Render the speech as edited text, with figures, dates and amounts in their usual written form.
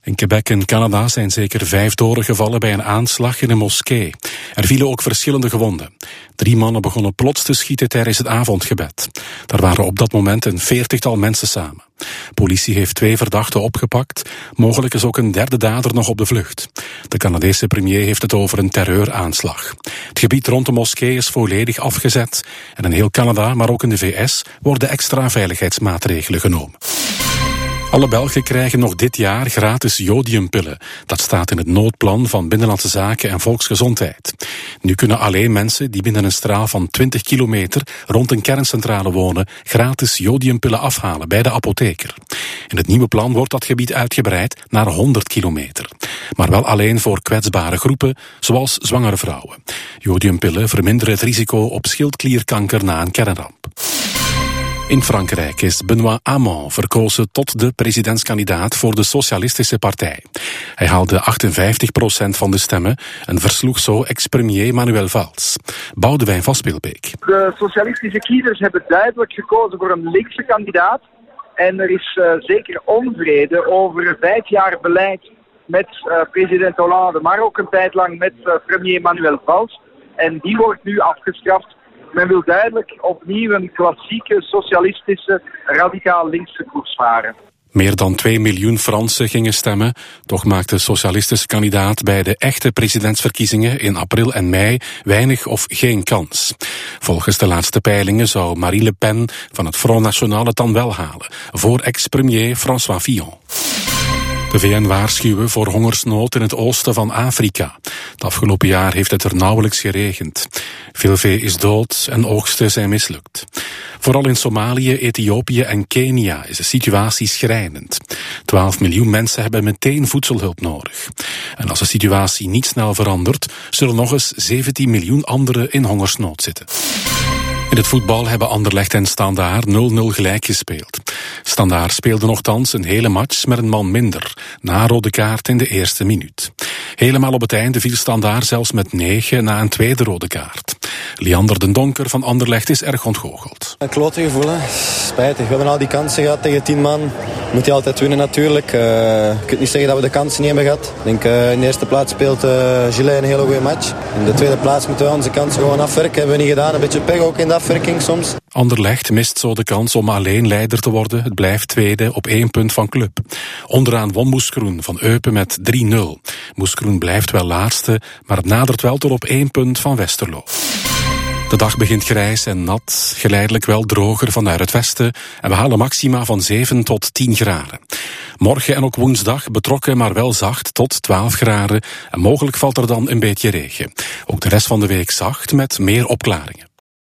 In Quebec in Canada zijn zeker 5 doden gevallen bij een aanslag in een moskee. Er vielen ook verschillende gewonden. 3 mannen begonnen plots te schieten tijdens het avondgebed. Daar waren op dat moment een 40-tal mensen samen. Politie heeft 2 verdachten opgepakt. Mogelijk is ook een derde dader nog op de vlucht. De Canadese premier heeft het over een terreuraanslag. Het gebied rond de moskee is volledig afgezet. En in heel Canada, maar ook in de VS, worden extra veiligheidsmaatregelen genomen. Alle Belgen krijgen nog dit jaar gratis jodiumpillen. Dat staat in het noodplan van Binnenlandse Zaken en Volksgezondheid. Nu kunnen alleen mensen die binnen een straal van 20 kilometer rond een kerncentrale wonen gratis jodiumpillen afhalen bij de apotheker. In het nieuwe plan wordt dat gebied uitgebreid naar 100 kilometer. Maar wel alleen voor kwetsbare groepen, zoals zwangere vrouwen. Jodiumpillen verminderen het risico op schildklierkanker na een kernramp. In Frankrijk is Benoît Hamon verkozen tot de presidentskandidaat voor de Socialistische Partij. Hij haalde 58% van de stemmen en versloeg zo ex-premier Manuel Valls. Boudewijn van Spilbeek. De socialistische kiezers hebben duidelijk gekozen voor een linkse kandidaat. En er is zeker onvrede over 5 jaar beleid met president Hollande, maar ook een tijd lang met premier Manuel Valls. En die wordt nu afgestraft. Men wil duidelijk opnieuw een klassieke, socialistische, radicaal linkse koers varen. Meer dan 2 miljoen Fransen gingen stemmen. Toch maakte de socialistische kandidaat bij de echte presidentsverkiezingen in april en mei weinig of geen kans. Volgens de laatste peilingen zou Marine Le Pen van het Front National het dan wel halen, voor ex-premier François Fillon. De VN waarschuwen voor hongersnood in het oosten van Afrika. Het afgelopen jaar heeft het er nauwelijks geregend. Veel vee is dood en oogsten zijn mislukt. Vooral in Somalië, Ethiopië en Kenia is de situatie schrijnend. 12 miljoen mensen hebben meteen voedselhulp nodig. En als de situatie niet snel verandert, zullen nog eens 17 miljoen anderen in hongersnood zitten. In het voetbal hebben Anderlecht en Standaard 0-0 gelijk gespeeld. Standaard speelde nochtans een hele match met een man minder, na rode kaart in de eerste minuut. Helemaal op het einde viel Standaard zelfs met 9 na een tweede rode kaart. Liander den Donker van Anderlecht is erg ontgoocheld. Een klote gevoel, hè. Spijtig. We hebben al die kansen gehad tegen 10 man. Moet je altijd winnen natuurlijk. Je kunt niet zeggen dat we de kansen niet hebben gehad. Ik denk in de eerste plaats speelt Gillet een hele goede match. In de tweede plaats moeten we onze kansen gewoon afwerken. Hebben we niet gedaan. Een beetje pech ook in de afwerking soms. Anderlecht mist zo de kans om alleen leider te worden. Het blijft tweede op 1 punt van club. Onderaan won Moeskroen van Eupen met 3-0. Moeskroen blijft wel laatste, maar het nadert wel tot op 1 punt van Westerlo. De dag begint grijs en nat, geleidelijk wel droger vanuit het westen en we halen maxima van 7 tot 10 graden. Morgen en ook woensdag betrokken, maar wel zacht tot 12 graden en mogelijk valt er dan een beetje regen. Ook de rest van de week zacht met meer opklaringen.